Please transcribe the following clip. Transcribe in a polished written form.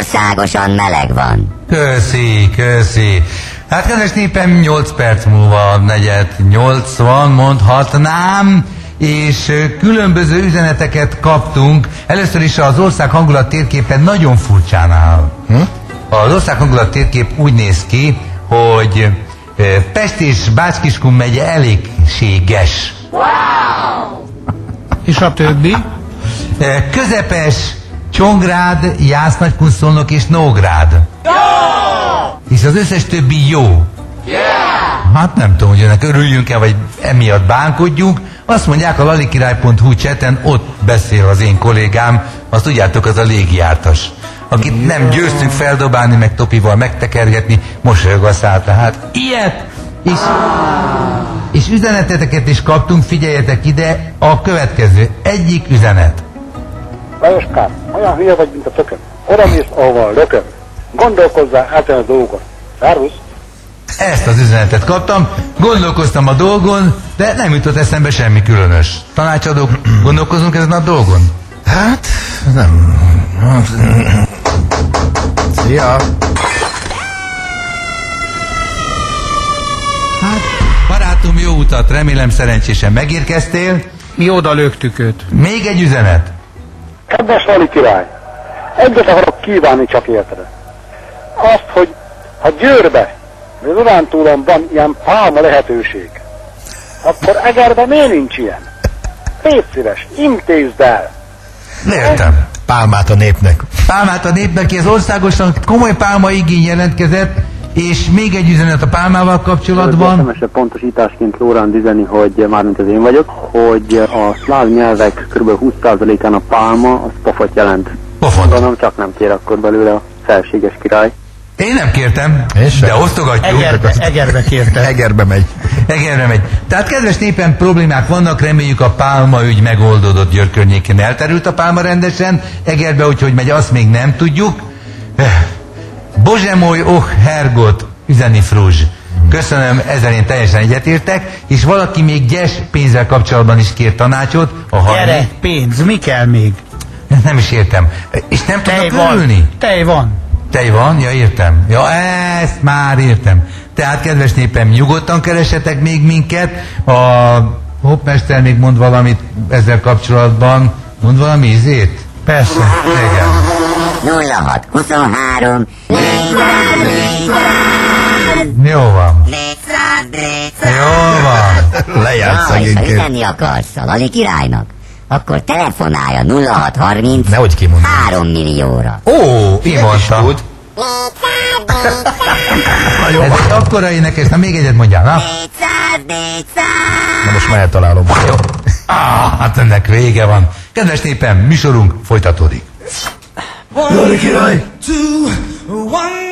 országosan meleg van. Köszi. Hát kedves népem, 8 perc múlva 7:80 mondhatnám, és különböző üzeneteket kaptunk. Először is az ország hangulat térképen nagyon furcsán áll. Az ország hangulat térkép úgy néz ki, hogy Pest és Bács-Kiskun megye elégséges. Wow! És a többi? Közepes, Csongrád, Jász-Nagykunszolnok és Nógrád. Jó! És az összes többi jó. Yeah! Hát nem tudom, hogy ennek örüljünk-e, vagy emiatt bánkodjunk. Azt mondják a lalikirály.hu chaten, ott beszél az én kollégám, azt tudjátok, az a légiártas, akit nem győztünk feldobálni, meg topival megtekergetni, mosolyog a szál. Tehát ilyet, és üzeneteteket is kaptunk, figyeljetek ide, a következő, egyik üzenet. Lajoskám, olyan hülye vagy, mint a tököm. Oda mész, ahova lököm. Gondolkozzál át a dolgot. Szervusz! Ezt az üzenetet kaptam, gondolkoztam a dolgon, de nem jutott eszembe semmi különös. Tanácsadók, gondolkozunk ezen a dolgon? Hát, nem. Szia! Hát, barátom, jó utat, remélem szerencsésen megérkeztél. Mi oda löktük őt. Még egy üzenet. Kedves Lali király, egyet akarok kívánni csak érted. Azt, hogy ha Győrbe, vagy Dunántúlon van ilyen pálma lehetőség, akkor Egerben miért nincs ilyen? Légy szíves, intézd el! Értem. Pálmát a népnek. Pálmát a népnek, ez országosan komoly pálma igény jelentkezett, és még egy üzenet a pálmával kapcsolatban. SMS-e pontosításként Lórán üzeni, hogy mármint az én vagyok, hogy a szláv nyelvek kb. 20%-án a pálma az pofot jelent. Pofont. Gondolom csak nem kér akkor belőle a felséges király. Én nem kértem, És de osztogatjuk. Egerbe kérte. Egerbe megy. Egerre megy. Tehát kedves népem, problémák vannak, reméljük a pálma ügy megoldódott Győr környékén. Elterült a pálma rendesen, Egerbe úgyhogy megy, azt még nem tudjuk. Bozsemoly, Hergot, üzeni Fruzs. Köszönöm, ezzel én teljesen egyetértek, és valaki még gyes pénzzel kapcsolatban is kér tanácsot. Gyere, pénz, mi kell még? Nem is értem. És nem tudnak örülni? Tej van. Tej van? Ja, értem. Ja, ezt már értem. Tehát, kedves népem, nyugodtan keresetek még minket. A hoppmester még mond valamit ezzel kapcsolatban. Mond valami ízét? Persze. Igen. 06 23 Jó van. Jó van. Lejárt és ha szegényként. üzenni akarsz a Lali királynak, akkor telefonálja 0630 Nehogy kimondom. 3 millióra. Ó, így mondta. Ez egy akkora énekes, na még egyet mondjál, na? 400. Na most már eltalálom. Jó. Hát ennek vége van. Kedves népem, műsorunk folytatódik. Lali király! 2, 1